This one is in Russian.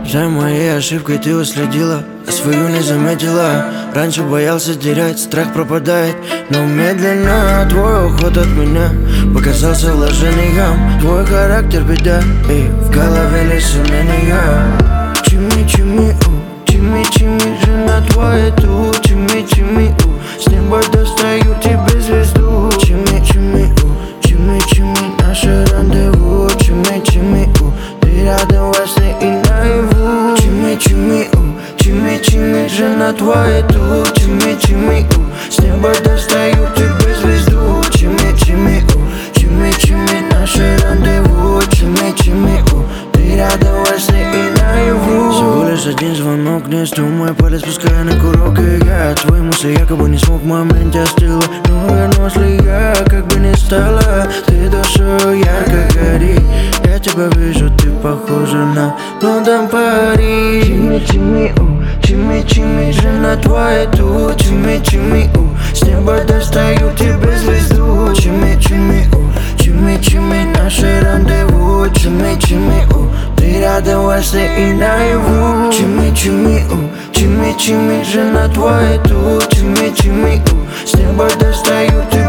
За моей ошибкой ты уследила, а свою не заметила. Раньше боялся терять, страх пропадает, но медленно твой уход от меня показался вложением. Твой характер беда, и в голове лишь сомнения. Чими, чими, чими, чими, жена твоя тут. Чими, чими, с неба достаю тебе звезду. Чими, чими, чими, чими, наше рандеву. Чими, чими, ты рядом во сне и наяву. Чими, чими, чими, чими, жена твоя тут. Чими, чими, с неба достаю тебе звезду. Чими, чими, чими, чими, наше рандеву. Чими, чими, ты рядом во сне и наяву. Всего лишь один звонок, не мой палец, пускай на курок. И я твои мысли якобы не смог в моменте остыла. Но вернусь ли я, как бы ни стало, ты душой ярко гори. Я тебя вижу, ты похожа на Лондон, Париж. Чими, чими, чими, чими, жена твоя тут. Чими, чими, с неба достаю тебе звезду. Чими, чими, чими, чими, наше рандеву. Чими, чими, ты рядом во сне и наяву. Чими, чими, чими, чими, жена твоя тут. Чими, чими, с неба достаю тебе